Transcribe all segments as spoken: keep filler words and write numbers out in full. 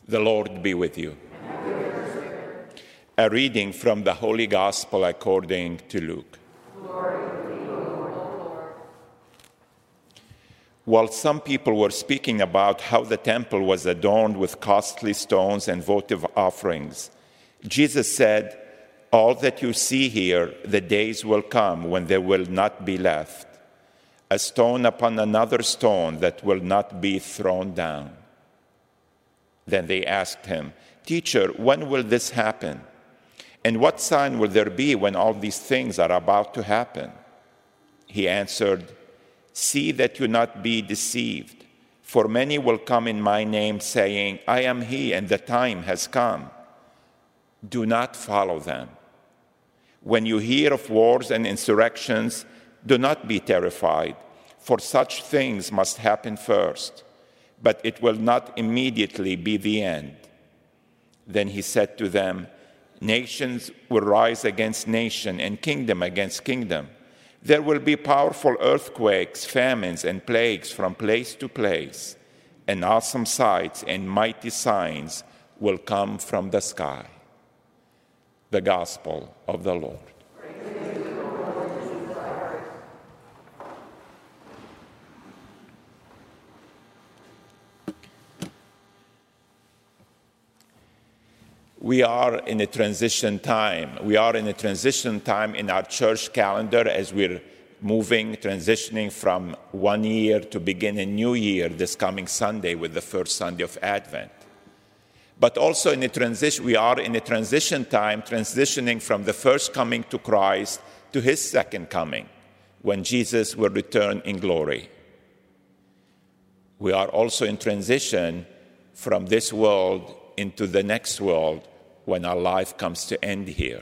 The Lord be with you. A reading from the Holy Gospel according to Luke. While some people were speaking about how the temple was adorned with costly stones and votive offerings, Jesus said, "All that you see here, the days will come when there will not be left a stone upon another stone that will not be thrown down." Then they asked him, "Teacher, when will this happen? And what sign will there be when all these things are about to happen?" He answered, "See that you not be deceived, for many will come in my name saying, 'I am he,' and the time has come. Do not follow them. When you hear of wars and insurrections, do not be terrified, for such things must happen first, but it will not immediately be the end." Then he said to them, "Nations will rise against nation and kingdom against kingdom. There will be powerful earthquakes, famines, and plagues from place to place, and awesome sights and mighty signs will come from the sky." The Gospel of the Lord. We are in a transition time. We are in a transition time in our church calendar as we're moving, transitioning from one year to begin a new year this coming Sunday with the first Sunday of Advent. But also in a transition, we are in a transition time, transitioning from the first coming to Christ to his second coming, when Jesus will return in glory. We are also in transition from this world into the next world when our life comes to end here.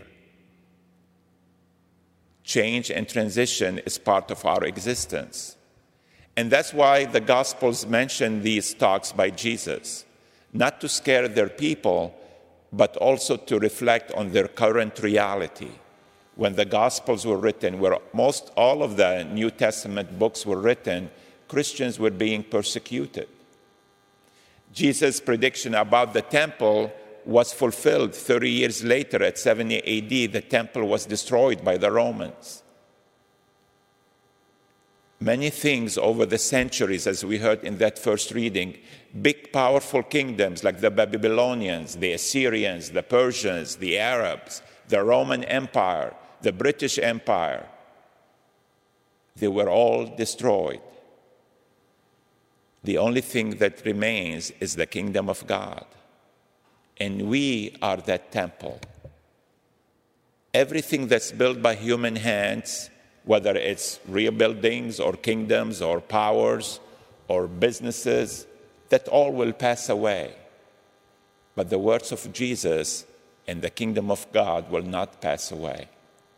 Change and transition is part of our existence. And that's why the Gospels mention these talks by Jesus, not to scare their people, but also to reflect on their current reality. When the Gospels were written, where most all of the New Testament books were written, Christians were being persecuted. Jesus' prediction about the temple was fulfilled thirty years later at seventy A D. The temple was destroyed by the Romans. Many things over the centuries, as we heard in that first reading, big powerful kingdoms like the Babylonians, the Assyrians, the Persians, the Arabs, the Roman Empire, the British Empire, they were all destroyed. The only thing that remains is the kingdom of God. And we are that temple. Everything that's built by human hands, whether it's real buildings or kingdoms or powers or businesses, that all will pass away. But the words of Jesus and the kingdom of God will not pass away.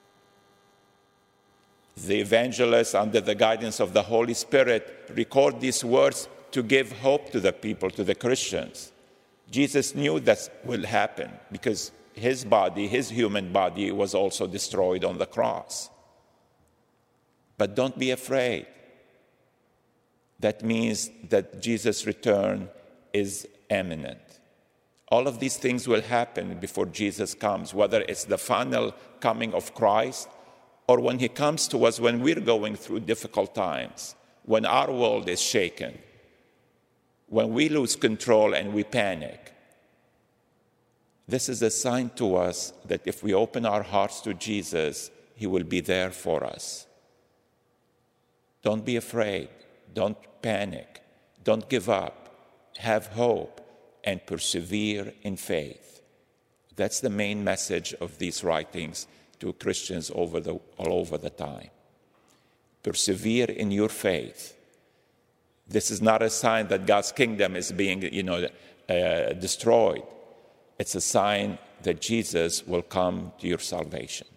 The evangelists, under the guidance of the Holy Spirit, record these words to give hope to the people, to the Christians. Jesus knew that will happen because his body, his human body, was also destroyed on the cross. But don't be afraid. That means that Jesus' return is imminent. All of these things will happen before Jesus comes, whether it's the final coming of Christ or when he comes to us when we're going through difficult times, when our world is shaken, when we lose control and we panic. This is a sign to us that if we open our hearts to Jesus, he will be there for us. Don't be afraid. Don't panic. Don't give up. Have hope and persevere in faith. That's the main message of these writings to Christians over the, all over the time. Persevere in your faith. This is not a sign that God's kingdom is being, you know, uh, destroyed. It's a sign that Jesus will come to your salvation.